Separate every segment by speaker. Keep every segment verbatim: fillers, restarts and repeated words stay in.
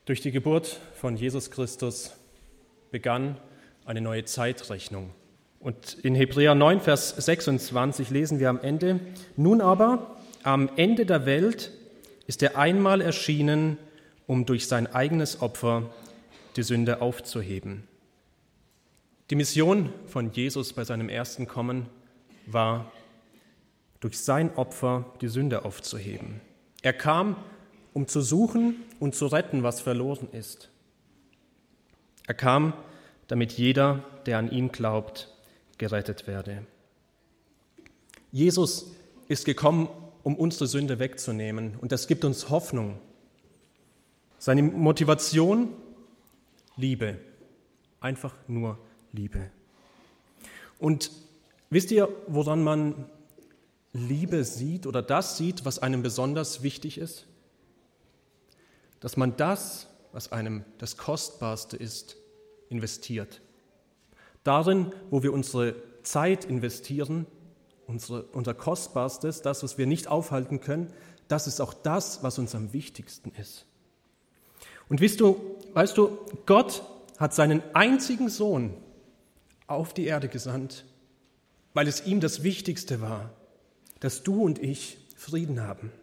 Speaker 1: Durch die Geburt von Jesus Christus begann eine neue Zeitrechnung. Und in Hebräer neun, Vers sechsundzwanzig lesen wir am Ende: Nun aber, am Ende der Welt ist er einmal erschienen, um durch sein eigenes Opfer die Sünde aufzuheben. Die Mission von Jesus bei seinem ersten Kommen war, durch sein Opfer die Sünde aufzuheben. Er kam, um zu suchen und zu retten, was verloren ist. Er kam, damit jeder, der an ihn glaubt, gerettet werde. Jesus ist gekommen, um unsere Sünde wegzunehmen, und das gibt uns Hoffnung. Seine Motivation: Liebe, einfach nur Liebe. Und wisst ihr, woran man Liebe sieht oder das sieht, was einem besonders wichtig ist? Dass man das, was einem das Kostbarste ist, investiert. Darin, wo wir unsere Zeit investieren, unsere, unser Kostbarstes, das, was wir nicht aufhalten können, das ist auch das, was uns am wichtigsten ist. Und weißt du, weißt du, Gott hat seinen einzigen Sohn auf die Erde gesandt, weil es ihm das Wichtigste war, dass du und ich Frieden haben.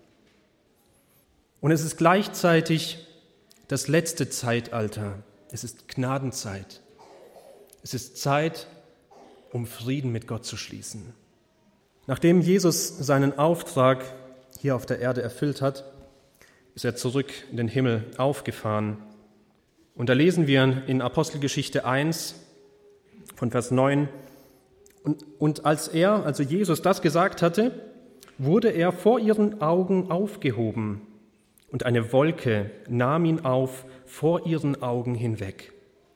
Speaker 1: Und es ist gleichzeitig das letzte Zeitalter. Es ist Gnadenzeit. Es ist Zeit, um Frieden mit Gott zu schließen. Nachdem Jesus seinen Auftrag hier auf der Erde erfüllt hat, ist er zurück in den Himmel aufgefahren. Und da lesen wir in Apostelgeschichte eins von Vers neun: Und, und als er, also Jesus, das gesagt hatte, wurde er vor ihren Augen aufgehoben, und eine Wolke nahm ihn auf vor ihren Augen hinweg.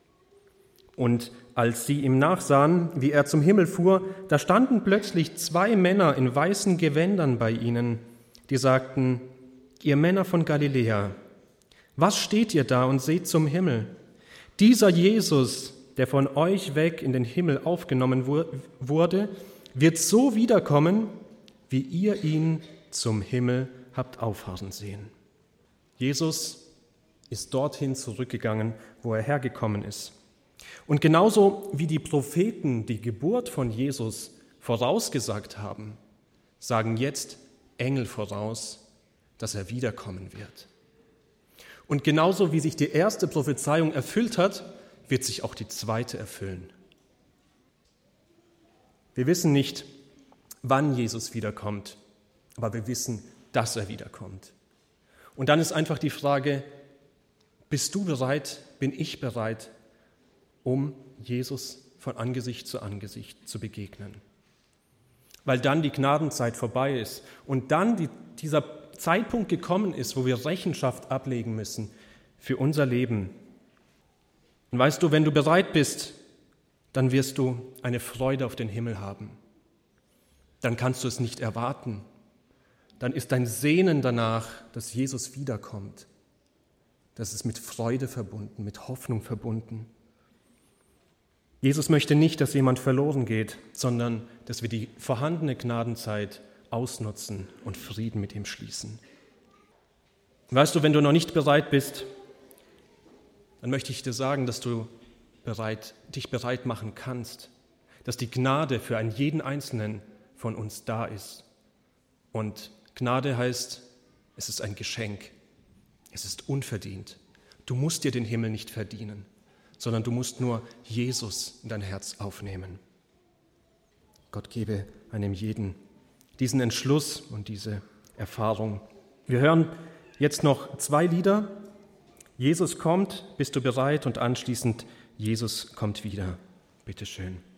Speaker 1: Und als sie ihm nachsahen, wie er zum Himmel fuhr, da standen plötzlich zwei Männer in weißen Gewändern bei ihnen, die sagten: Ihr Männer von Galiläa, was steht ihr da und seht zum Himmel? Dieser Jesus, der von euch weg in den Himmel aufgenommen wurde, wird so wiederkommen, wie ihr ihn zum Himmel habt auffahren sehen. Jesus ist dorthin zurückgegangen, wo er hergekommen ist. Und genauso wie die Propheten die Geburt von Jesus vorausgesagt haben, sagen jetzt Engel voraus, dass er wiederkommen wird. Und genauso wie sich die erste Prophezeiung erfüllt hat, wird sich auch die zweite erfüllen. Wir wissen nicht, wann Jesus wiederkommt, aber wir wissen, dass er wiederkommt. Und dann ist einfach die Frage: Bist du bereit, bin ich bereit, um Jesus von Angesicht zu Angesicht zu begegnen? Weil dann die Gnadenzeit vorbei ist und dann die, dieser Zeitpunkt gekommen ist, wo wir Rechenschaft ablegen müssen für unser Leben. Und weißt du, wenn du bereit bist, dann wirst du eine Freude auf den Himmel haben. Dann kannst du es nicht erwarten. Dann ist dein Sehnen danach, dass Jesus wiederkommt. Das ist mit Freude verbunden, mit Hoffnung verbunden. Jesus möchte nicht, dass jemand verloren geht, sondern dass wir die vorhandene Gnadenzeit ausnutzen und Frieden mit ihm schließen. Weißt du, wenn du noch nicht bereit bist, dann möchte ich dir sagen, dass du bereit, dich bereit machen kannst, dass die Gnade für einen jeden Einzelnen von uns da ist. Und Gnade heißt, es ist ein Geschenk, es ist unverdient. Du musst dir den Himmel nicht verdienen, sondern du musst nur Jesus in dein Herz aufnehmen. Gott gebe einem jeden diesen Entschluss und diese Erfahrung. Wir hören jetzt noch zwei Lieder. Jesus kommt, bist du bereit? Und anschließend Jesus kommt wieder. Bitte schön.